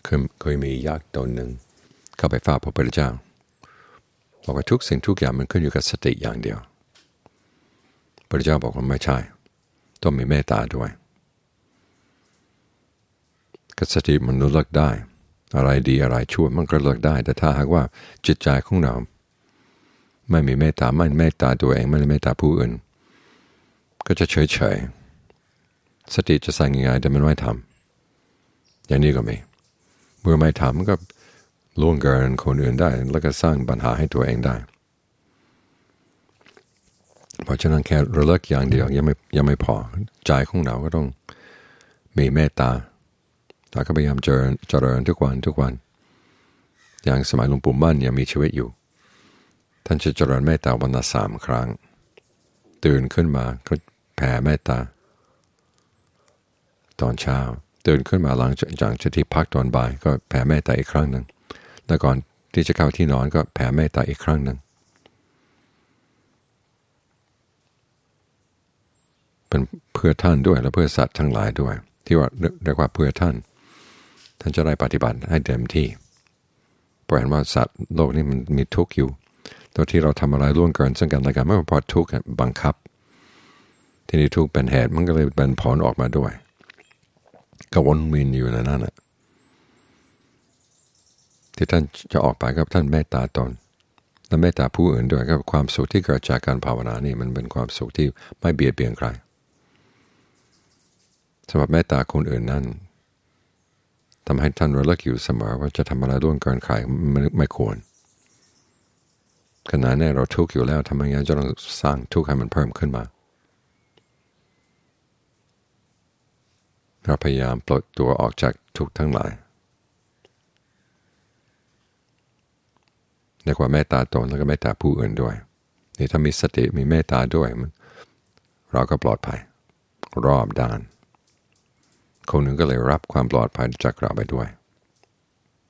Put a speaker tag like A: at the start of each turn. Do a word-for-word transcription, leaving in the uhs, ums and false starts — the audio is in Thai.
A: เคยเคยมียักษ์ตนหนึ่งเข้าไปเฝ้าพระพุทธเจ้าบอกว่าทุกสิ่งทุกอย่างมันขึ้นอยู่กับสติอย่างเดียวพระพุทธเจ้าบอกว่าไม่ใช่ต้องมีเมตตาด้วยกับสติมันเลือกได้อะไรดีอะไรชั่วมันก็เลือกได้แต่ถ้าหากว่าจิตใจของเราไม่มีเมตตาไม่เมตตาตัวเองไม่เมตตาผู้อื่นก็จะเฉยเฉยสติจะสั่งยังไงแต่มันไม่ทำอย่างนี้ก็มีเมื่อไม่ทำมันก็ล่วงเกินคนอื่นได้แล้วก็สร้างปัญหาให้ตัวเองได้เพราะฉะนั้นแค่ระลึกอย่างเดียวยังไม่ยังไม่พอใจของเราก็ต้องมีเมตตาเราก็พยายามเจริญเจริญทุกวันทุกวันอย่างสมัยหลวงปู่มั่นยังมีชีวิตอยู่ท่านจะเจริญเมตตาวันละสามครั้งตื่นขึ้นมาก็แผ่เมตตาตอนเช้าตื่นขึ้นมาหลังจากจะที่พักตอนบ่ายก็แผ่เมตตาอีกครั้งหนึ่งแล้วก่อนที่จะเข้าที่นอนก็แผ่เมตตาอีกครั้งหนึ่งเป็นเพื่อท่านด้วยและเพื่อสัตว์ทั้งหลายด้วยที่ว่าเรียกว่าเพื่อท่านท่านจะได้ปฏิบัติให้เต็มที่เพราะเห็นว่าสัตว์โลกนี้มันมีทุกข์อยู่ตัวที่เราทำอะไรล่วงเกินซึ่งกันและกันไม่พอทุกข์บังคับที่นี่ทุกข์เป็นเหตุมันก็เลยเป็นผลออกมาด้วยก็วนเวียนอยู่ในนั้นแหละที่ท่านจะออกไปก็ท่านเมตตาตนและเมตตาผู้อื่นด้วยก็ความสุขที่เกิดจากการภาวนานี่มันเป็นความสุขที่ไม่เบียดเบียนใครสำหรับเมตตาคนอื่นนั้นทำให้ท่านระลึกอยู่เสมอว่าจะทำอะไรล่วงเกินใครไม่ไม่ควรขณะนี้เราทุกข์อยู่แล้วทำไมงั้นจะต้องสร้างทุกข์ให้มันเพิ่มขึ้นมาเราพยายามปลดตัวออกจากทุกข์ทั้งหลายเรียกว่าเมตตาตนแล้วก็เมตตาผู้อื่นด้วยนี่ถ้ามีสติมีเมตตาด้วยเราก็ปลอดภัยรอบด้านคนหนึ่งก็เลยรับความปลอดภัยจากเราไปด้วย